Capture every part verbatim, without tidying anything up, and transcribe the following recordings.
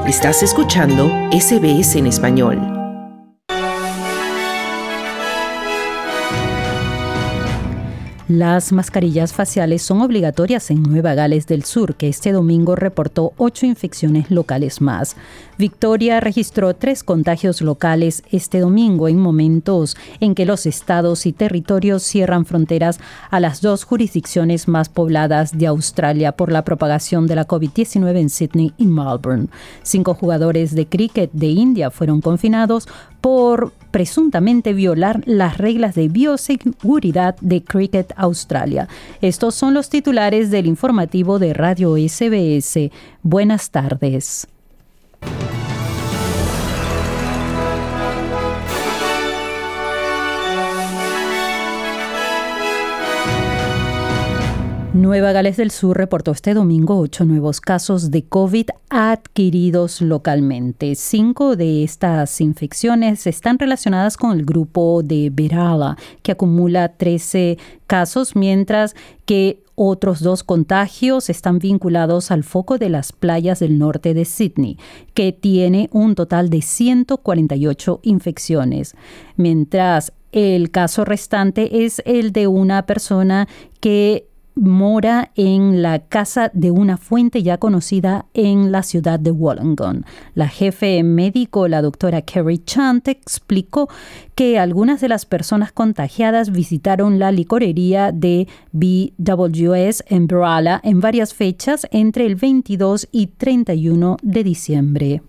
Estás escuchando S B S en español. Las mascarillas faciales son obligatorias en Nueva Gales del Sur, que este domingo reportó ocho infecciones locales más. Victoria registró tres contagios locales este domingo en momentos en que los estados y territorios cierran fronteras a las dos jurisdicciones más pobladas de Australia por la propagación de la covid diecinueve en Sydney y Melbourne. Cinco jugadores de cricket de India fueron confinados por presuntamente violar las reglas de bioseguridad de Cricket Australia. Estos son los titulares del informativo de Radio S B S. Buenas tardes. Nueva Gales del Sur reportó este domingo ocho nuevos casos de COVID adquiridos localmente. Cinco de estas infecciones están relacionadas con el grupo de Berala, que acumula trece casos, mientras que otros dos contagios están vinculados al foco de las playas del norte de Sydney, que tiene un total de ciento cuarenta y ocho infecciones, mientras el caso restante es el de una persona que mora en la casa de una fuente ya conocida en la ciudad de Wollongong. La jefe médico, la doctora Kerry Chant, explicó que algunas de las personas contagiadas visitaron la licorería de B W S en Berala en varias fechas entre el veintidós y treinta y uno de diciembre.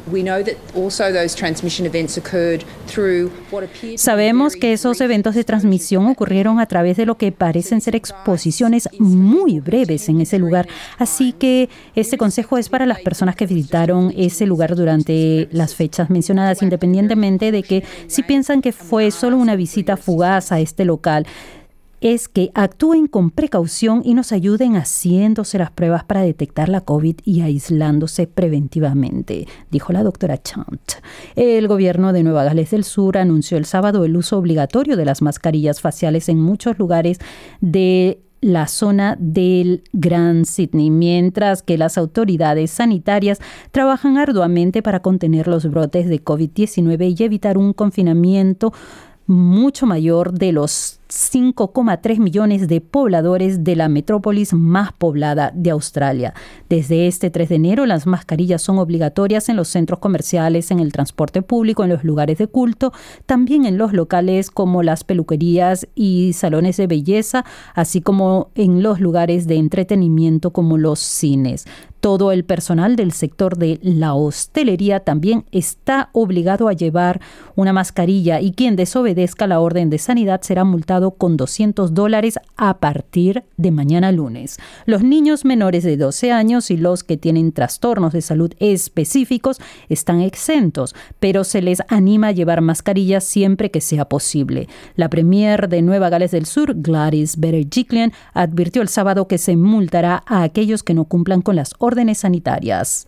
Sabemos que esos eventos de transmisión ocurrieron a través de lo que parecen ser exposiciones muy breves en ese lugar. Así que este consejo es para las personas que visitaron ese lugar durante las fechas mencionadas, independientemente de que si piensan que fue solo una visita fugaz a este local, es que actúen con precaución y nos ayuden haciéndose las pruebas para detectar la COVID y aislándose preventivamente, dijo la doctora Chant. El gobierno de Nueva Gales del Sur anunció el sábado el uso obligatorio de las mascarillas faciales en muchos lugares de la zona del Gran Sydney, mientras que las autoridades sanitarias trabajan arduamente para contener los brotes de covid diecinueve y evitar un confinamiento mucho mayor de los cinco coma tres millones de pobladores de la metrópolis más poblada de Australia. Desde este tres de enero, las mascarillas son obligatorias en los centros comerciales, en el transporte público, en los lugares de culto, también en los locales como las peluquerías y salones de belleza, así como en los lugares de entretenimiento como los cines. Todo el personal del sector de la hostelería también está obligado a llevar una mascarilla y quien desobedezca la orden de sanidad será multado con doscientos dólares a partir de mañana lunes. Los niños menores de doce años y los que tienen trastornos de salud específicos están exentos, pero se les anima a llevar mascarillas siempre que sea posible. La premier de Nueva Gales del Sur, Gladys Berejiklian, advirtió el sábado que se multará a aquellos que no cumplan con las órdenes sanitarias.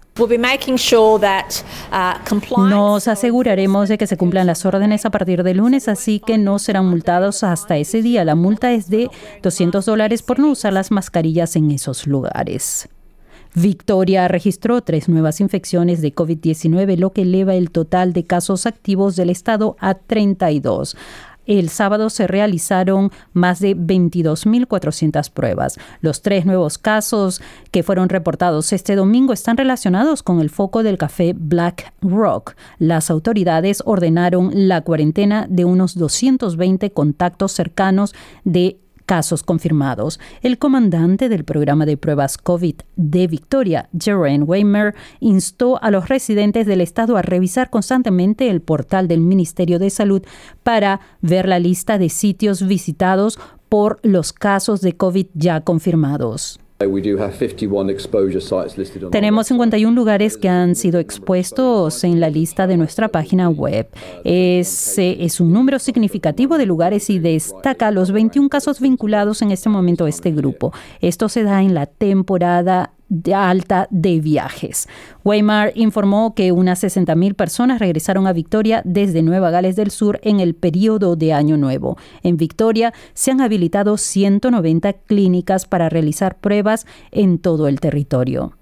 Nos aseguraremos de que se cumplan las órdenes a partir de lunes, así que no serán multados hasta ese día. La multa es de doscientos dólares por no usar las mascarillas en esos lugares. Victoria registró tres nuevas infecciones de covid diecinueve, lo que eleva el total de casos activos del estado a treinta y dos. El sábado se realizaron más de veintidós mil cuatrocientas pruebas. Los tres nuevos casos que fueron reportados este domingo están relacionados con el foco del café Black Rock. Las autoridades ordenaron la cuarentena de unos doscientos veinte contactos cercanos de casos confirmados. El comandante del programa de pruebas COVID de Victoria, Geraint Weimer, instó a los residentes del estado a revisar constantemente el portal del Ministerio de Salud para ver la lista de sitios visitados por los casos de COVID ya confirmados. Tenemos cincuenta y uno lugares que han sido expuestos en la lista de nuestra página web. Ese es un número significativo de lugares y destaca los veintiún casos vinculados en este momento a este grupo. Esto se da en la temporada de alta de viajes. Weimar informó que unas sesenta mil personas regresaron a Victoria desde Nueva Gales del Sur en el periodo de Año Nuevo. En Victoria se han habilitado ciento noventa clínicas para realizar pruebas en todo el territorio.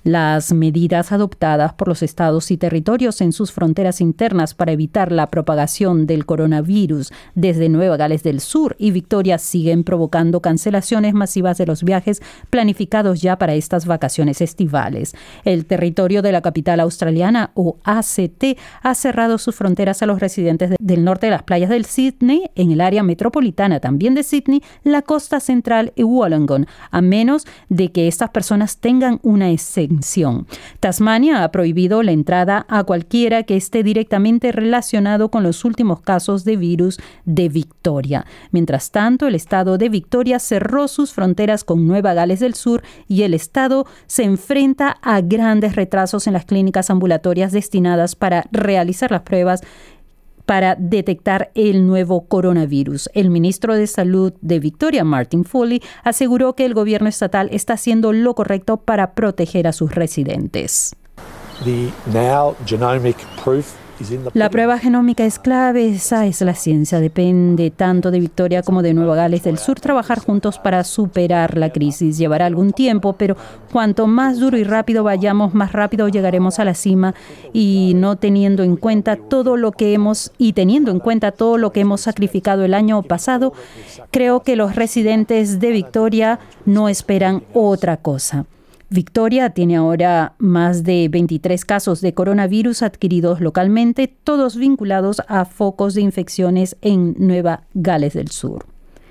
Las medidas adoptadas por los estados y territorios en sus fronteras internas para evitar la propagación del coronavirus desde Nueva Gales del Sur y Victoria siguen provocando cancelaciones masivas de los viajes planificados ya para estas vacaciones estivales. El territorio de la capital australiana, o A C T, ha cerrado sus fronteras a los residentes del norte de las playas del Sydney, en el área metropolitana también de Sydney, la costa central y Wollongong, a menos de que estas personas tengan una exención. Tasmania ha prohibido la entrada a cualquiera que esté directamente relacionado con los últimos casos de virus de Victoria. Mientras tanto, el estado de Victoria cerró sus fronteras con Nueva Gales del Sur y el estado se enfrenta a grandes retrasos en las clínicas ambulatorias destinadas para realizar las pruebas para detectar el nuevo coronavirus. El ministro de Salud de Victoria, Martin Foley, aseguró que el gobierno estatal está haciendo lo correcto para proteger a sus residentes. The now genomic proof La prueba genómica es clave, esa es la ciencia. Depende tanto de Victoria como de Nueva Gales del Sur trabajar juntos para superar la crisis. Llevará algún tiempo, pero cuanto más duro y rápido vayamos, más rápido llegaremos a la cima. Y no teniendo en cuenta todo lo que hemos y teniendo en cuenta todo lo que hemos sacrificado el año pasado, creo que los residentes de Victoria no esperan otra cosa. Victoria tiene ahora más de veintitrés casos de coronavirus adquiridos localmente, todos vinculados a focos de infecciones en Nueva Gales del Sur.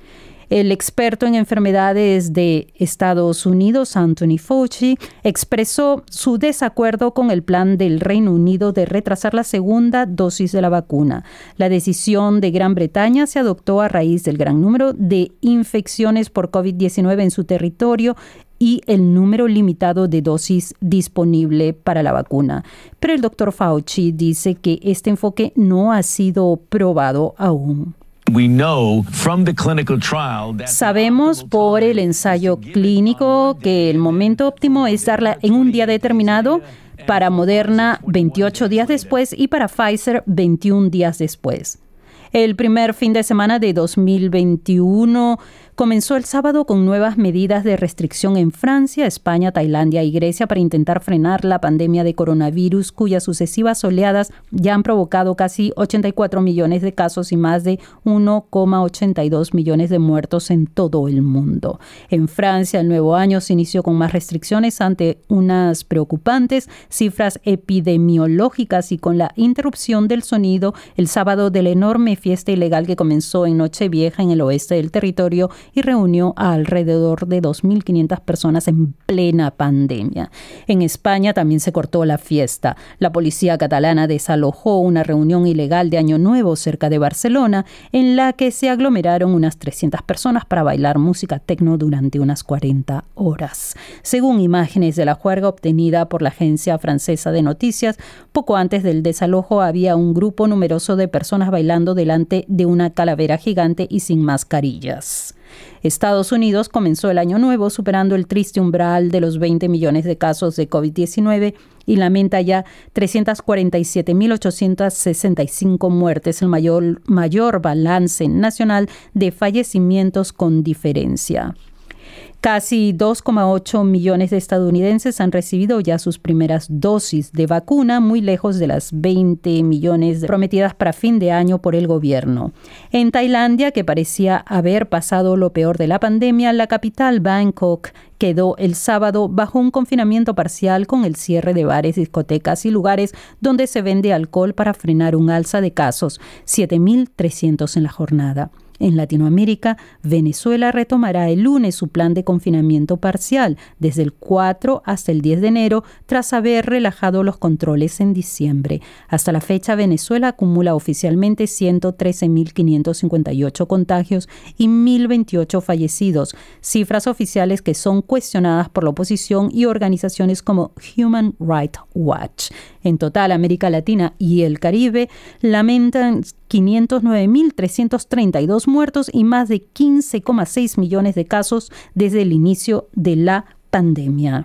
El experto en enfermedades de Estados Unidos, Anthony Fauci, expresó su desacuerdo con el plan del Reino Unido de retrasar la segunda dosis de la vacuna. La decisión de Gran Bretaña se adoptó a raíz del gran número de infecciones por covid diecinueve en su territorio y el número limitado de dosis disponible para la vacuna. Pero el doctor Fauci dice que este enfoque no ha sido probado aún. Sabemos por el ensayo clínico que el momento óptimo es darla en un día determinado, para Moderna veintiocho días después y para Pfizer veintiún días después. El primer fin de semana de dos mil veintiuno comenzó el sábado con nuevas medidas de restricción en Francia, España, Tailandia y Grecia para intentar frenar la pandemia de coronavirus, cuyas sucesivas oleadas ya han provocado casi ochenta y cuatro millones de casos y más de uno coma ochenta y dos millones de muertos en todo el mundo. En Francia, el nuevo año se inició con más restricciones ante unas preocupantes cifras epidemiológicas y con la interrupción del sonido el sábado de la enorme fiesta ilegal que comenzó en Nochevieja en el oeste del territorio y reunió a alrededor de dos mil quinientas personas en plena pandemia. En España también se cortó la fiesta. La policía catalana desalojó una reunión ilegal de Año Nuevo cerca de Barcelona en la que se aglomeraron unas trescientas personas para bailar música tecno durante unas cuarenta horas. Según imágenes de la juerga obtenida por la agencia francesa de noticias, poco antes del desalojo había un grupo numeroso de personas bailando delante de una calavera gigante y sin mascarillas. Estados Unidos comenzó el año nuevo superando el triste umbral de los veinte millones de casos de covid diecinueve y lamenta ya trescientas cuarenta y siete mil ochocientas sesenta y cinco muertes, el mayor, mayor balance nacional de fallecimientos con diferencia. Casi dos coma ocho millones de estadounidenses han recibido ya sus primeras dosis de vacuna, muy lejos de las veinte millones prometidas para fin de año por el gobierno. En Tailandia, que parecía haber pasado lo peor de la pandemia, la capital Bangkok quedó el sábado bajo un confinamiento parcial con el cierre de bares, discotecas y lugares donde se vende alcohol para frenar un alza de casos, siete mil trescientos en la jornada. En Latinoamérica, Venezuela retomará el lunes su plan de confinamiento parcial desde el cuatro hasta el diez de enero tras haber relajado los controles en diciembre. Hasta la fecha, Venezuela acumula oficialmente ciento trece mil quinientos cincuenta y ocho contagios y mil veintiocho fallecidos, cifras oficiales que son cuestionadas por la oposición y organizaciones como Human Rights Watch. En total, América Latina y el Caribe lamentan quinientos nueve mil trescientos treinta y dos muertos y más de quince coma seis millones de casos desde el inicio de la pandemia.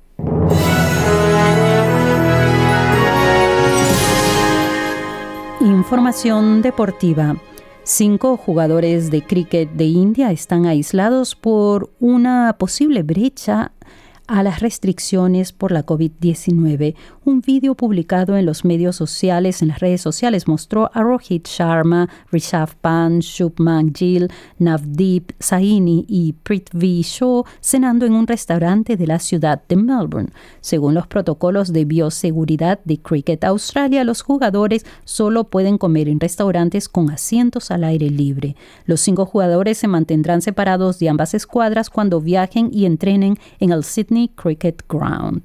Información deportiva. Cinco jugadores de cricket de India están aislados por una posible brecha a las restricciones por la COVID diecinueve. Un vídeo publicado en los medios sociales, en las redes sociales, mostró a Rohit Sharma, Rishabh Pant, Shubman Gill, Navdeep Saini y Prithvi Shaw cenando en un restaurante de la ciudad de Melbourne. Según los protocolos de bioseguridad de Cricket Australia, los jugadores solo pueden comer en restaurantes con asientos al aire libre. Los cinco jugadores se mantendrán separados de ambas escuadras cuando viajen y entrenen en el Sydney Cricket Ground.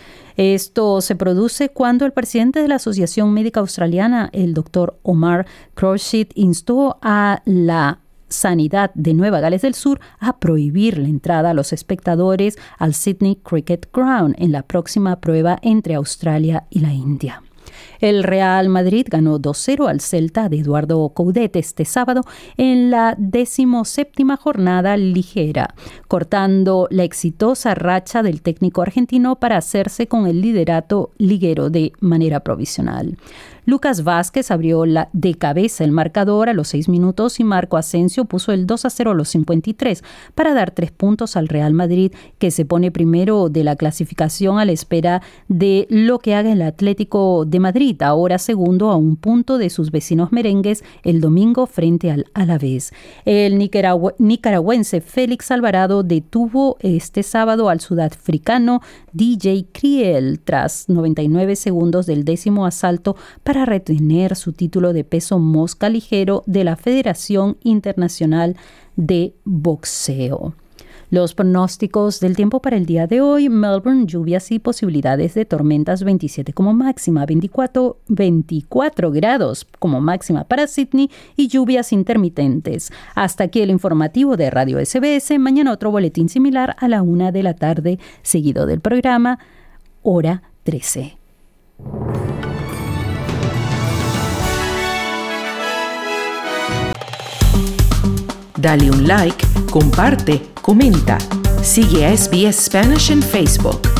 Esto se produce cuando el presidente de la Asociación Médica Australiana, el doctor Omar Khorshid, instó a la Sanidad de Nueva Gales del Sur a prohibir la entrada a los espectadores al Sydney Cricket Ground en la próxima prueba entre Australia y la India. El Real Madrid ganó dos cero al Celta de Eduardo Coudet este sábado en la decimoséptima jornada liguera, cortando la exitosa racha del técnico argentino para hacerse con el liderato liguero de manera provisional. Lucas Vázquez abrió la, de cabeza el marcador a los seis minutos y Marco Asensio puso el dos a cero a los cincuenta y tres para dar tres puntos al Real Madrid, que se pone primero de la clasificación a la espera de lo que haga el Atlético de Madrid, ahora segundo a un punto de sus vecinos merengues el domingo frente al Alavés. El nicaragü- nicaragüense Félix Alvarado detuvo este sábado al sudafricano D J Kriel tras noventa y nueve segundos del décimo asalto para para retener su título de peso mosca ligero de la Federación Internacional de Boxeo. Los pronósticos del tiempo para el día de hoy: Melbourne, lluvias y posibilidades de tormentas, veintisiete como máxima, veinticuatro, veinticuatro grados como máxima para Sydney y lluvias intermitentes. Hasta aquí el informativo de Radio S B S. Mañana otro boletín similar a la una de la tarde, seguido del programa Hora trece. Dale un like, comparte, comenta. Sigue a S B S Spanish en Facebook.